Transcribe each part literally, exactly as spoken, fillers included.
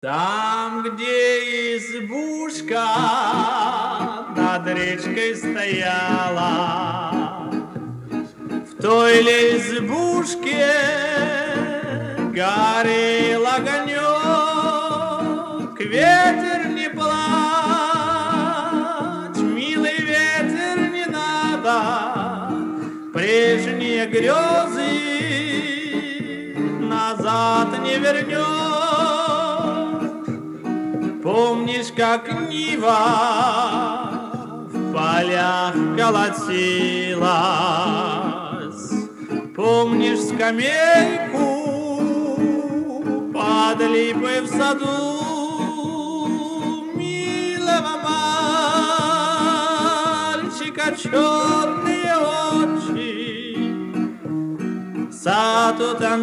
Там, где избушка над речкой стояла, в той ли избушке горел огонек. Ветер, не плачь, милый ветер, не надо, прежние грезы назад не вернешь. Помнишь, как Нива в полях колотилась? Помнишь скамейку под липой в саду? Милого мальчика черные очи, сад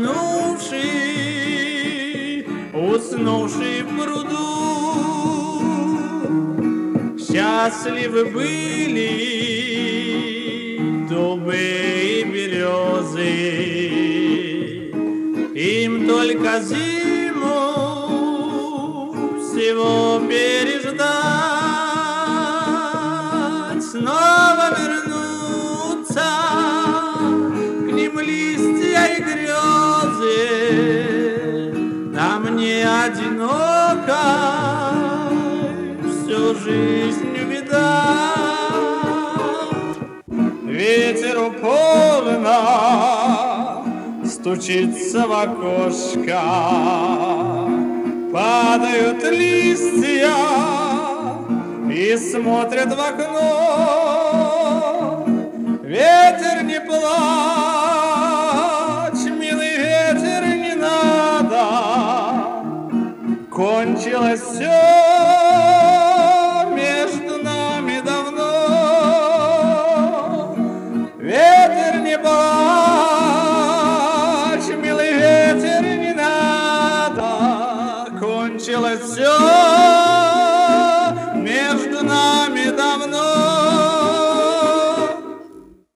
утонувший, уснувший в пруду. Счастливы были дубы и березы, им только зиму всего переждать, снова вернуться к ним листья и грезы. А мне одиноко всю жизнь видать. Ветер упорно стучится в окошко, падают листья и смотрят в окно. Ветер, не плачь, милый ветер, не надо, кончилось все.